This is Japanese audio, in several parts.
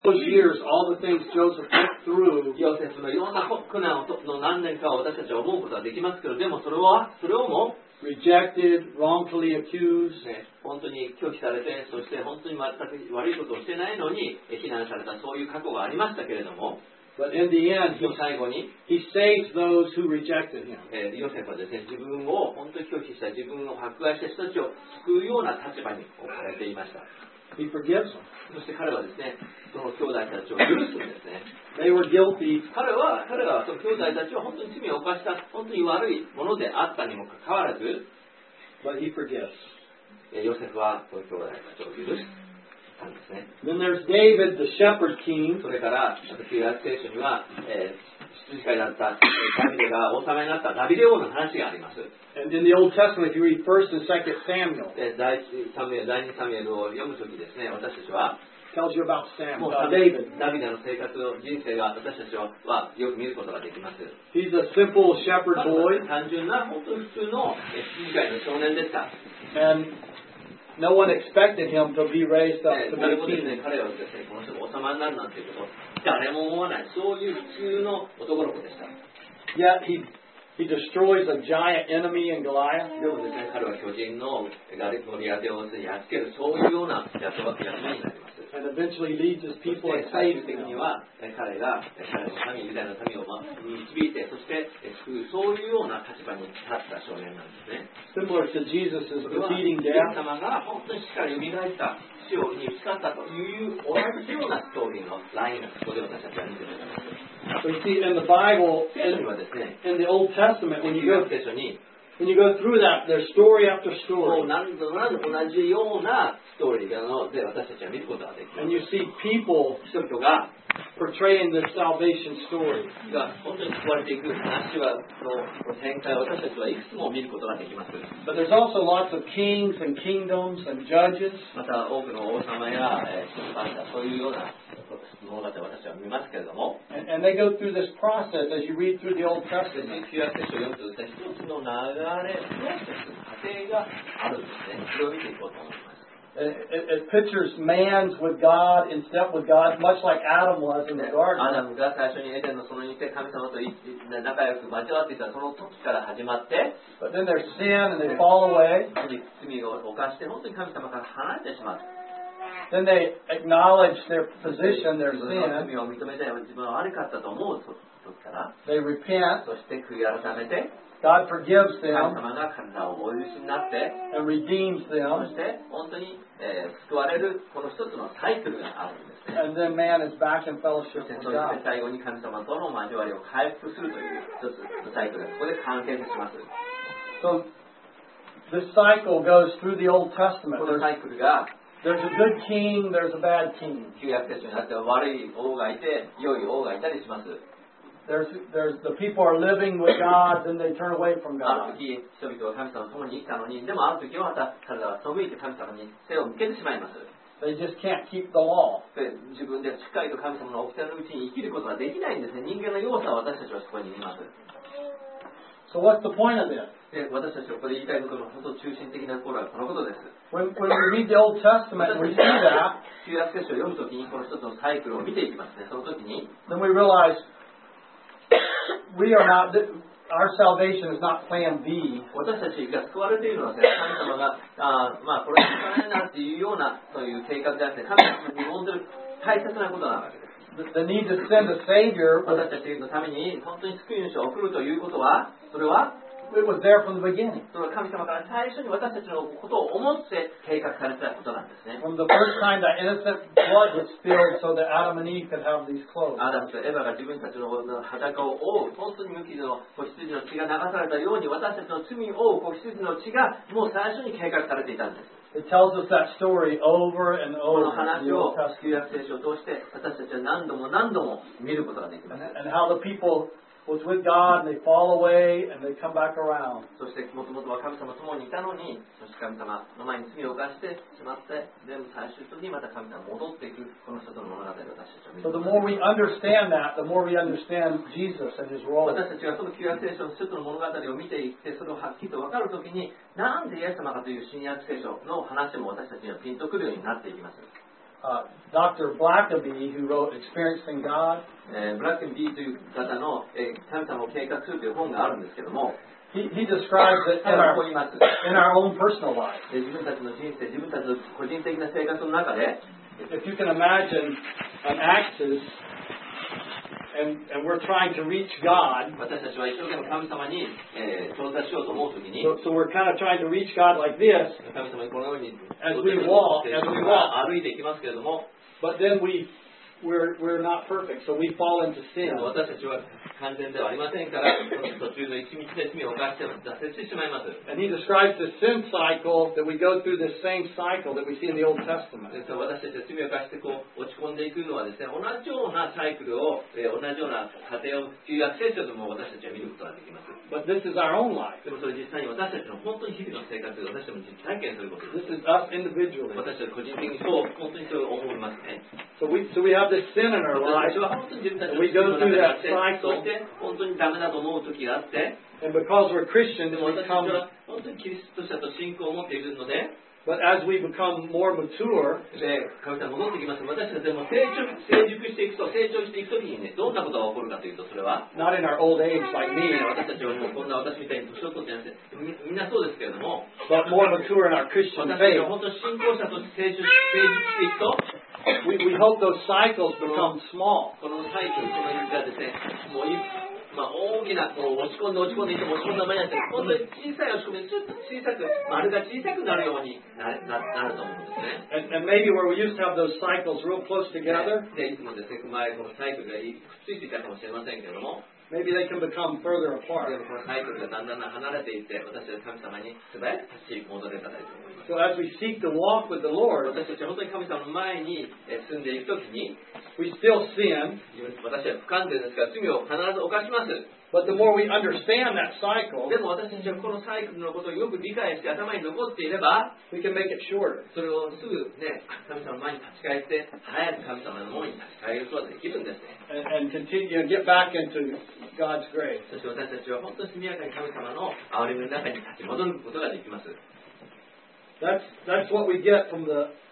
those years, all the things Joseph went through, ヨセフのいろんな苦難の何年かを私たちは思うことができますけど、でもそれをも、 rejected, wrongfully accused, ね、本当に拒否されて、そして本当に全く悪いことをしてないのに非難された、そういう過去がありましたけれども、 but in the end, 最後に、 he saves those who rejected him. ヨセフはですね、自分を本当に拒否した、自分を迫害した人たちを救うような立場に置かれていました。 He forgives them. そして彼はですね、その兄弟たちを許すんですね。 They were guilty. 彼はその兄弟たちは本当に罪を犯した、本当に悪いものであったにもかかわらず、 But he forgives. ヨセフはその兄弟たちを許したんですね。 Then there's David, the shepherd king. それから、旧約聖書には、羊飼いだったダビデが王様になったダビデ王の話があります。 And in the Old Testament, if you read 1st and 2nd Samuel, 第2サムエルを読むときですね、私たちは、 tells you about もう David. ダビデの生活を、人生が私たちはよく見ることができます。 He's a simple shepherd boy. 単純な、本当に普通の羊飼いの少年でした。 And no one expected him to be raised up to be 誰 a もです king. ね、彼はですね、この人が王様になるなんていうことを誰も思わない、そういう普通の男の子でした。 Yet he destroys a giant enemy in Goliath. でもですね、彼は巨人のゴリアテをやっつける、そういうような役目になります。 And eventually leads his そし people て and 最 saves 終的に them. は彼の民、ユダヤの民を導いて、そして救う、そういうような立場に立った少年なんですね。 Similar to Jesus' それは defeating イエス death. 様が本当に死から蘇った死に打ち勝ったという同じようなストーリーのラインがここで私たちは見ています。 So you see in the Bible, 聖書にはですね、 in the Old Testament, when 旧 you 約 go 聖書に through that, there's story after もう story. 何度も何度も同じようなストーリーなので私たちは見ることができま And す。 you see people 人々が portraying this salvation story. 本当に救われていく話の展開を私たちはいくつも見ることができます。 But there's also lots of kings and kingdoms and judges. また多くの王様やそういうような物語を私は見ますけれども、 And they go through this process as you read through the Old 旧 Testament. 約聖書を読むとですね、一つの流れ、プロセス、過程があるんですね。それを見ていこうと思います。 It pictures man's with God, in step with God, much like Adam was in the アダ garden. ムが最初にエデンの園にいて神様と仲良く交わっていたその時から始まって、 But then there's sin and they fall away. 罪を犯して本当に神様から離れてしまう。 Then they acknowledge their position, their 自分の sin. 罪を認めて自分は悪かったと思う時から、 They repent. そして悔い改めて、 God forgives 神 them 様が彼らをお許しになって、 and redeems そ them. して本当に、救われるこの一つのサイクルがあるんですね。 And then man is back in そ fellowship して with そして God. 最後に神様との交わりを回復するという一つのサイクルがここで完結します。 So this cycle goes through the Old Testament. このサイクルが There's a good king, there's a bad king. 旧約聖書になっては悪い王がいて良い王がいたりします。 There's the people are living with God, then they turn away from あ God. る時人々は神様と共に生きたのに、でもある時はまた彼らは背いて神様に背を向けてしまいます。 They just can't keep the law. で自分でしっかりと神様の掟のうちに生きることができないんですね。人間の弱さを私たちはそこに見ます。 So what's the point of this? で私たちがここで言いたいことの本当中心的なところはこのことです。 When we read the Old Testament and we see that, 旧約聖書を読むときにこの一つのサイクルを見ていきますね。その時に then we realize we are not, our salvation is not plan B. 私たちが救われているのは、ね、神様がこれは救われないなっていうようなそういう計画であって、神様に望んでる大切なことなわけです。 The need to send a Savior, 私たちのために本当に救い主を送るということは、それは it was there from the beginning. その神様から最初に私たちのことを思って計画されたことなんですね。 From the first time that innocent blood was spilled so that Adam and Eve could have these clothes. アダムとエヴァが自分たちの裸を覆う、本当に無傷の子羊の血が流されたように、私たちの罪を覆う子羊の血がもう最初に計画されていたんです。 It tells us that story over and こ over の in 話 the を Old 旧 Testament. 約聖書を通して私たちは何度も何度も見ることができます。 And how the people was with God and they fall away and they come back around. そしてもともとは神様と共にいたのに、そして神様の前に罪を犯してしまって、でも最終的にまた神様に戻っていく、この一つの物語を私たちは見る So こ the とが more でき we ます。 understand that, the more we understand Jesus and His role. 私たちがその旧約聖書の一つの物語を見ていって、それをはっきりと分かるときに、なんでイエス様かという新約聖書の話も私たちにはピンとくるようになっていきます。 Dr. Blackaby, who wrote Experiencing God, ブラックン B という方の、神様を計画するという本があるんですけども、 he describes it 彼はこう言います。 in our own personal life. 自分たちの人生、自分たちの個人的な生活の中で、 If you can imagine an axis, and we're trying to reach God, 私たちは一生懸命神様に、調査しようと思うときに、 so we're kind of trying to reach God like this, 神様にこのように as we walk, 歩いていきますけれども、 but then we're not perfect, so we fall into sin. 私たちは完全ではありませんから、途中の一日で罪を犯して挫折してしまいます。 And he describes the sin cycle that we go through this same cycle that we see in the Old Testament. ですから私たちが罪を犯してこう落ち込んでいくのはですね、同じようなサイクルを、同じような過程を旧約聖書でも私たちは見ることができます。 But this is our own life. でもそれ実際に私たちの本当に日々の生活で私たちも実体験することです。 This is us individually. 私たち個人的にそう、本当にそう思いますね。 So we have this sin in our 私 life, は本当に自分たちの we go 罪 through を犯 that して、そ cycle, して本当にダメだと思う時があって、 and because we're Christians, で we も私たち become, は本当にキリスト者と信仰を持っているので、 but as we become more mature, で、神様戻ってきます。私たちでも成熟していくと、成長していくときにね、どんなことが起こるかというと、それは、 not in our old age like me, 私たちはもうこんな私みたいに年を取ってなくて、みんなそうですけれども、 but more mature in our Christian 私たち faith, が本当に信仰者として成熟していくと、 we hope those cycles become small. このサイクル、この意味がですね、もう大きなこう落ち込んでいって落ち込んだ前になって、本当に小さい落ち込みでちょっと小さく、丸が小さくなるようになると思うんですね。 And maybe where we used to have those cycles real close together, で、いつもですね、前このサイクルがくっついていたかもしれませんけれども、 maybe they can become further で apart. もこのサイクルがだんだん離れていって、私たちは神様に素早く立ち戻れたらいいと思います。 So as we seek to walk with the Lord, 私たちは本当に神様の前に住んでいくときに、 we still sin, 私は不完全ですから罪を必ず犯します。 but the more we understand that cycle, でも私たちはこのサイクルのことをよく理解して頭に残っていれば、 we can make it shorter. それをすぐね、神様の前に立ち返って、早く神様の門に立ち返ることができるんですね。 And continue and get back into God's grace. そして私たちは本当に速やかに神様の憐れみの中に立ち戻ることができます。 That's what we get from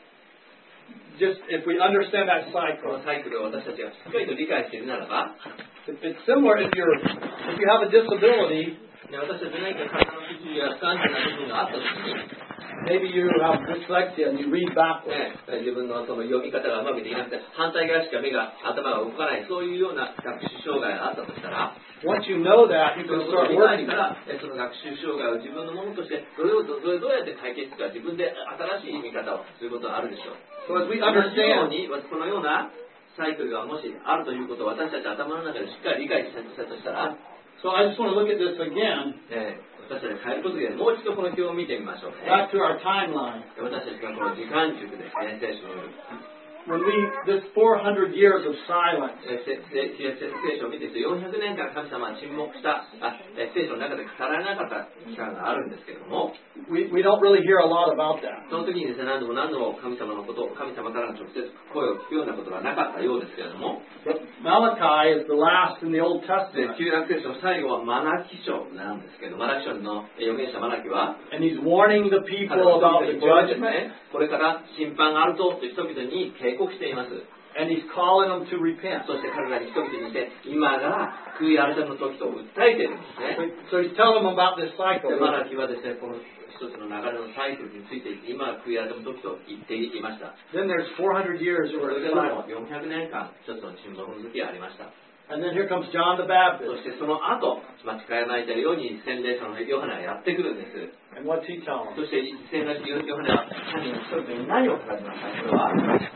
just if we understand that こ cycle. のサイクルを私たちがしっかりと理解しているならば、 It's similar if you have a disability, 私たち何か体の不自由や不完全な部分があったときに、 maybe you have dyslexia and you read backwards. 自分のその読み方がうまくできなくて、反対側しか頭が動かない、そういうような学習障害があったとしたら、 Once you know that, you そ can のことを start 理解 working したら、その学習障害を自分のものとして、それをどうやって解決か、自分で新しい見方をすることがあるでしょう。 So as we 同じよう understand, に、このようなサイクルがもしあるということを私たち頭の中でしっかり理解したとしたら、 so I just want to look at this again, 私たちが変えることでもう一度この表を見てみましょうね。 back to our timeline. 私たちがこの時間軸ですね、聖書の When this 400 years of silence, 聖書を見ていて400年間神様は沈黙した聖書の中で語られなかった期間があるんですけれども、 we don't really hear a lot about that. その時にですね、何度も神様のことを神様からの直接声を聞くようなことがなかったようですけれども、 But Malachi is the last in the Old で Testament, 旧約聖書の最後はマラキ書なんですけど、マラキ書の預言者マラキは and he's warning the 彼 people は about the 人々に judgment, これから審判があると人々に警告しています。 and he's calling them to repent. そして彼らに人々にして今が悔い改めの時と訴えているんですね。 So he's telling them about this cycle. でマラキはですね、この一つの流れのサイクルについて今が悔い改めの時と言っていました。 Then there's 400 years そ where れ it's でも silent. 400年間一つの沈黙の時がありました。 And then here comes John the そ Baptist. してその後、間違いないたように洗礼者のヨハネがやってくるんです。 And what's he telling them? そして洗礼者ヨハネは神の人々に何を語りましたか。それは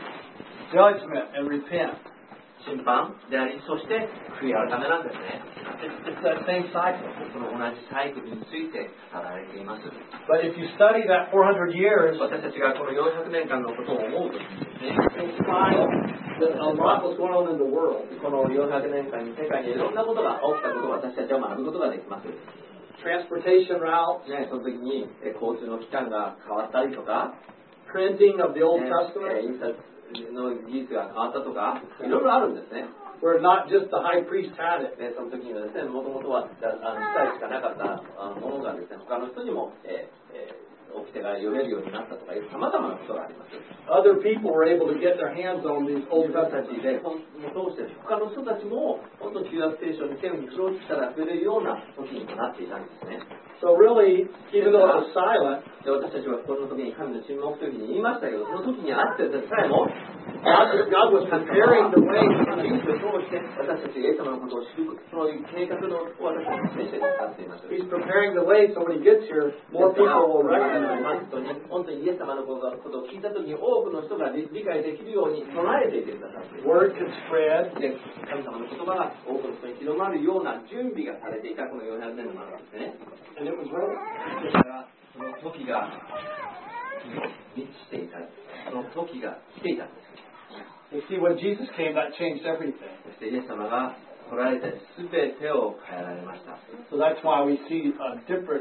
Judgment and repent. 審判であり、そして悔い改めなんですね。 It's that same cycle. この同じサイクルについて語られています。 But if you study that 400 years, 私たちがこの400年間のことを思うときにですね、 you'll find that a lot was going on in the world. この400年間に世界にいろんなことが起きたことを私たちは学ぶことができます。 Transportation routes, ね、その時に交通の機関が変わったりとか、 printing of the Old 印 Testament, 刷の技術が変わったとか、いろいろあるんですね。 where not just the high priest had it. その時にはですね、もともとは司祭しかなかったものがですね、他の人にも、 掟が読めるようになったとかいう様々なことがあります。 Other people were able to get their hands on these Old 自分た Testament ちで本を通して他の人たちも本当に旧約聖書に手に取ろうとしたら触れるような時にもなっていたんですね。 So really, even though it was silent, で私たちはこの時に神の沈黙というふうに言いましたけど、その時にあってさえも God was preparing the way. 神の意を通して私たちイエス様のことを知るその計画の私たちの聖書に使っています。 He's preparing the way so when he gets here, more people will recognize him. 本当にイエス様のことを聞いた時に多くの人が理解できるように備えていてくださっている。 Word could spread. で神様の言葉が多くの人に広まるような準備がされていたこの400年の中ですね。 And it was ready. だからその時が満ちていた。その時が来ていたんです。 You see, when Jesus came, that changed everything. そしてイエス様が来られて全てを変えられました。 So that's why we see a different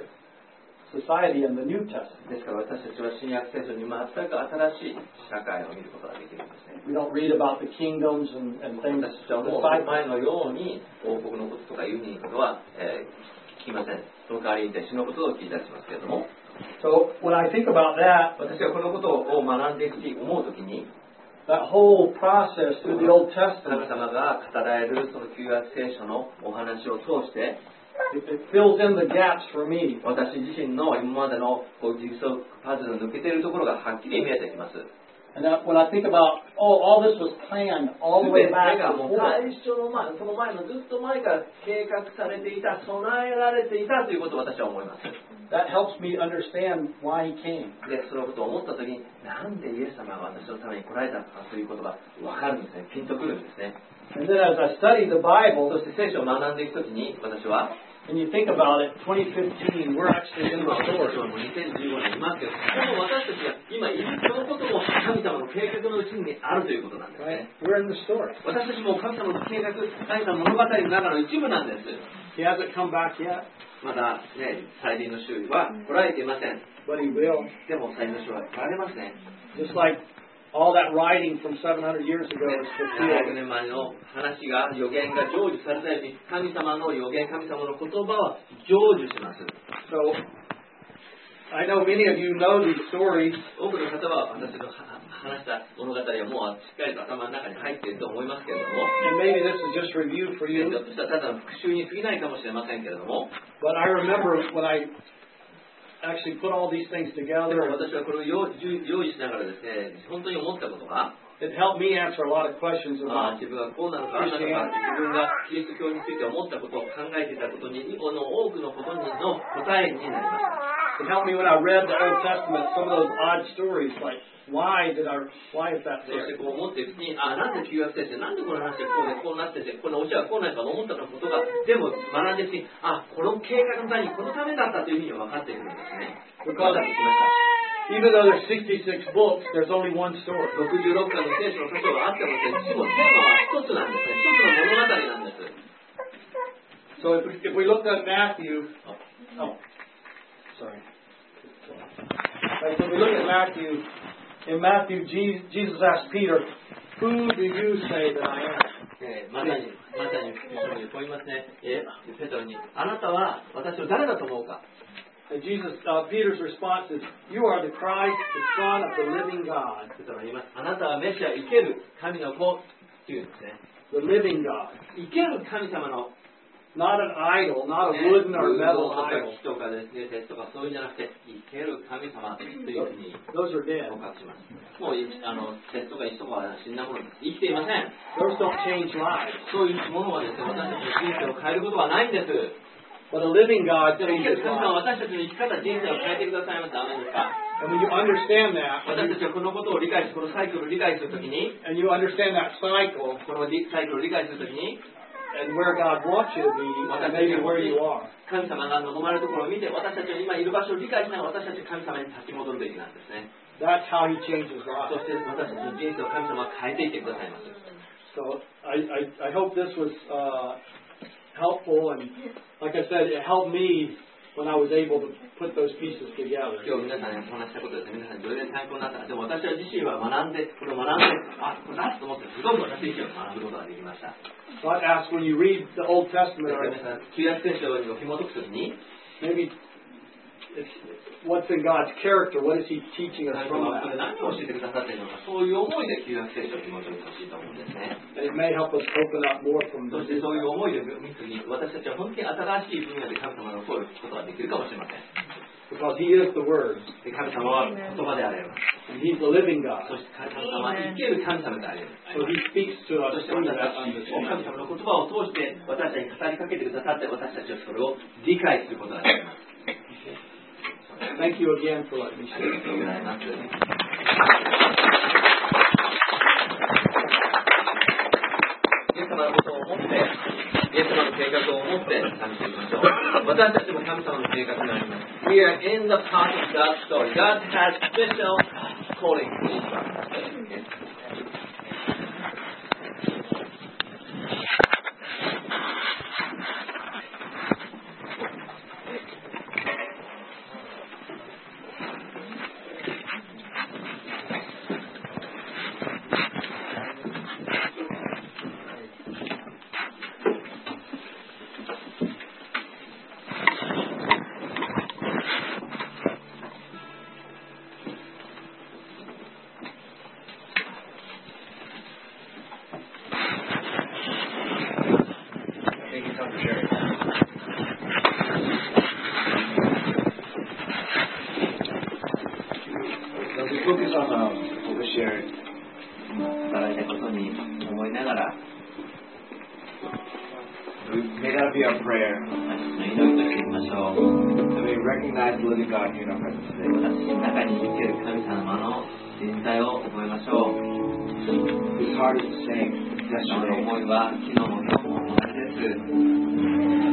society in the New Testament. ですから私たちは新約聖書に全く新しい社会を見ることができるんですね。 We don't read about the kingdoms and things. 私たちはもう前のように王国のこととかいうふうにことは、聞きません。その代わりに弟子のことを聞いたりしますけれども、 So when I think about that, 私はこのことを学んでいくと思うときに、 that whole process through the Old 神 Testament, 様が語られるその旧約聖書のお話を通して、 it fills in the gaps for me. 私自身の今までのジグソーパズルの抜けているところがはっきり見えてきます。 And that when I think about, all this was planned all the way 全て back がもう before. 最初の前、その前のずっと前から計画されていた、備えられていたということを私は思います。 That helps me understand why he came. で、そのことを思ったときに、なんでイエス様が私のために来られたのかということが分かるんですね。ピンとくるんですね。 And then as I study the Bible, そして聖書を学んでいくときに、私は、 and you think about it, 2015, we're actually in 今 the 私たち story. はもう2015年いますけど、この私たちが今いるそのことも神様の計画のうちにあるということなんですね。 Right? We're in the story. 私たちも神様の計画、神様の物語の中の一部なんです。 He hasn't come back yet, まだね、再臨の週は来られていません。 but he will. でも再臨の週は来られますね。 Just like all that writing from 700 years ago is 700 fulfilled. 年前の話が、予言が成就されたように、神様の予言、神様の言葉は成就します。 So I know many of you know these stories, 多くの方は私の話した物語はもうしっかりと頭の中に入っていると思いますけれども、 and maybe this is just review for ひ you, ょっとしたらただの復習に過ぎないかもしれませんけれども、 but I remember when I actually put all these things で together, も私はこれを用意しながらですね、本当に思ったことが、 it helped me answer a lot of questions 自 about 分がこうなのかああなのか、自分がキリスト教について思ったことを考えていたことに、多くのことの答えになりました。 It helped me when I read the Old Testament, some of those odd stories, like why is that そして there? こう思っているうちに、なんで旧約聖書、なんでこの話がこうなってて、この教えはこうないかと思ったのことが、でも学んでいくうちに、この計画のためにこのためだったというふうに分かってくるんですね。分かってきました。 Even though there's 66 books, there's only one story. 66巻の聖書の箇所があってもですね、でもテーマは一つなんですね。一つの物語なんです。 So if we look at Matthew, sorry. Right, so if we look at Matthew, in Matthew, Jesus asked Peter, "Who do you say that I am?" まさに福音書にこう言いますね。ペトロに、あなたは私を誰だと思うか。 And Peter's response is, "You are the Christ, the Son of the living God." ペトロに言います。あなたはメシア、生ける神の子っていうんですね。 The living God. 生ける神様の Not an idol, not a wooden or metal idol. 木とかですね、鉄とかそういうんじゃなくて、生ける神様というふうに Those are dead. 告白します。もう鉄とか石とかは死んだものです。生きていません。 Those don't change lives. そういうものはですね、私たちの人生を変えることはないんです。 But a living God でも生け changes る神様は lives. 私たちの生き方、人生を変えてくださいます。ダメですか？ And when you understand that, 私たちはこのことを理解し、このサイクルを理解するときに、 and you understand that cycle このサイクルを理解するときに、 and where God wants you to be, and maybe where you are. 神様が望まれるところを見て、私たちの今いる場所を理解しながら、私たちは神様に立ち戻るべきなんですね。 That's how He changes そ lives. して私たちの人生を神様は変えていってくださいます。 So I hope this was helpful, and like I said, it helped me when I was able to put those pieces together. 今日皆さんにお話したことですね、皆さんにどれだけ参考になったか。でも私は自身は学んで、これを学んで、これだと思って、すごく私自身は学ぶことができました。 So I'd ask when you read the Old Testament, 皆さん、旧約聖書を紐解くときに、 maybe it's what's in God's character. What is He teaching us 神 from 様はこれ that? 何を教えてくださっているのか、そういう思いで旧約聖書を紐解いてほしいと思うんですね。 And it may help us open up more from そ the してそういう思いで見つに、私たちは本当に新しい分野で神様の声を聞くことができるかもしれません。 because He is the Word. で神様は言葉であれば、 And He's the living God. そして神様は生ける神様であれば、 So He speaks to そ us して through 私 that たちを神 understanding. 様の言葉を通して私たちに語りかけてくださって、私たちはそれを理解することができます。 Thank you again for letting me あ share. りがとうございます。イエス様のことを思って、イエス様の計画を思って感じていきましょう。私たちも神様の計画があります。We are in the part of God's story. God has special calling to each one. Focus on what was shared. 働いたことに思いながら、 May that be our prayer. 私の祈りとしていきましょう。 That we recognize the living God here in our presence today. 私の中に生ける神様の存在を覚えましょう。 His heart is the same 神様の yesterday, 思いは昨日も今日も同じです。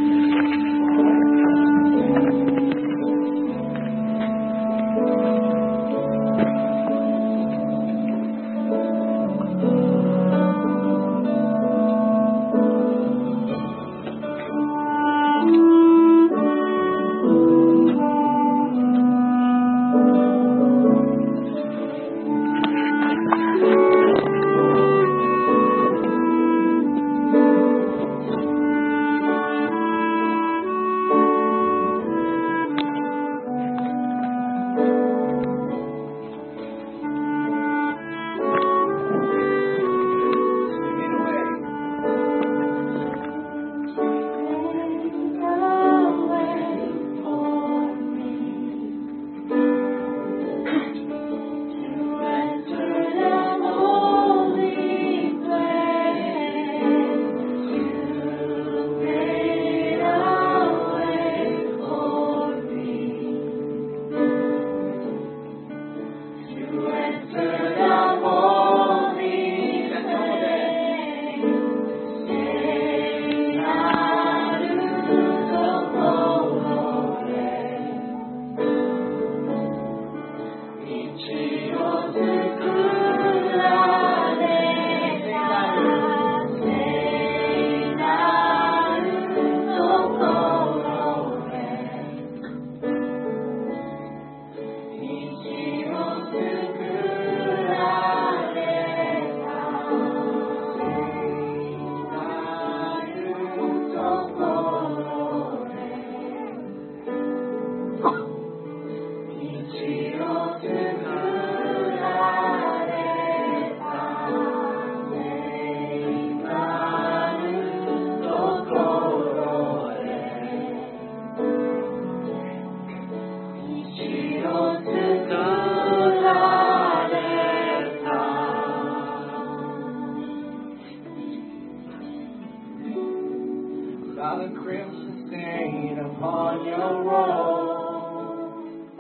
By the crimson stain upon your robe,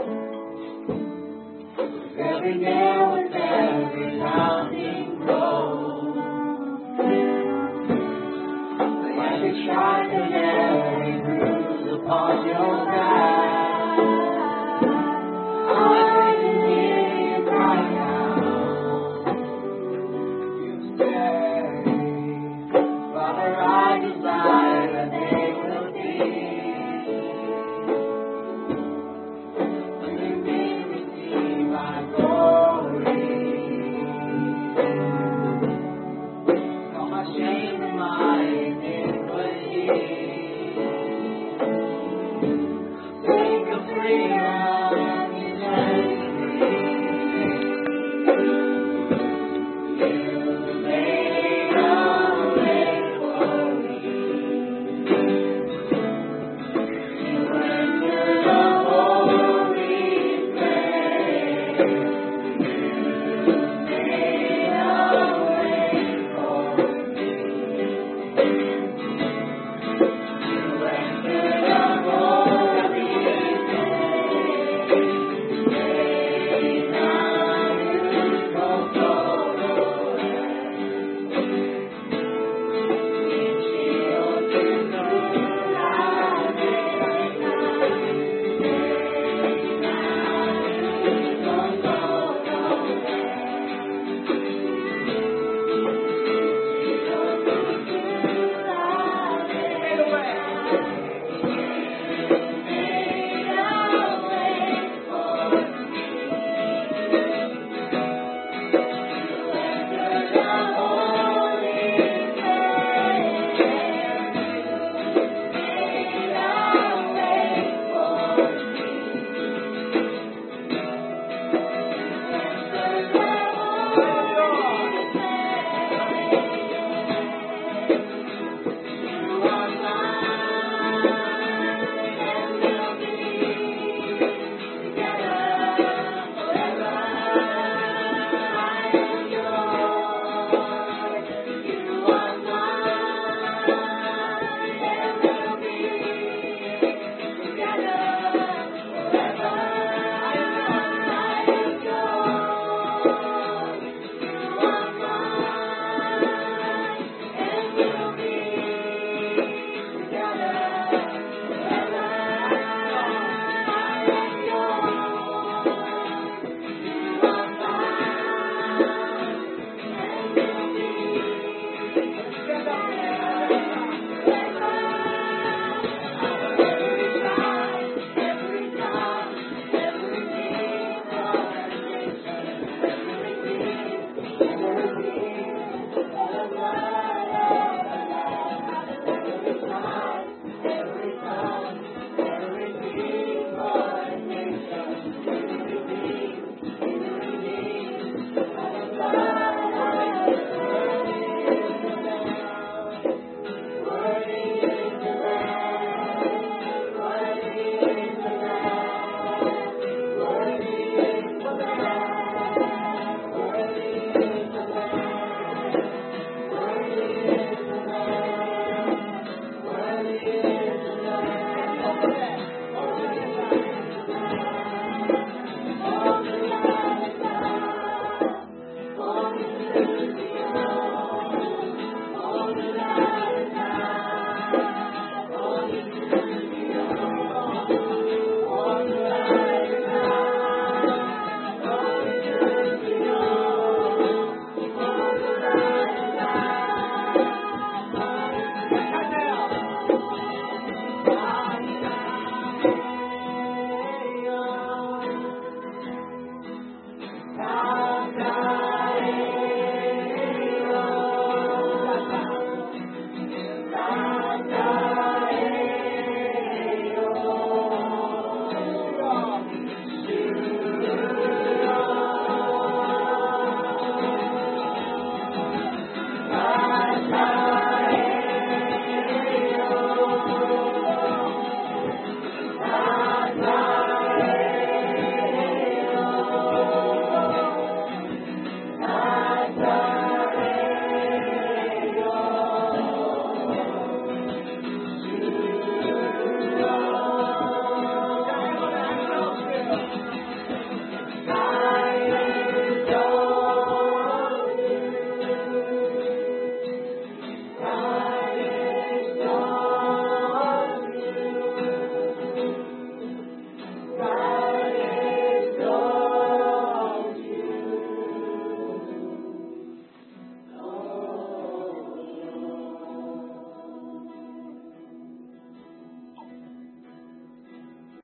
every nail with every pounding roll, every strike and every bruise upon your back.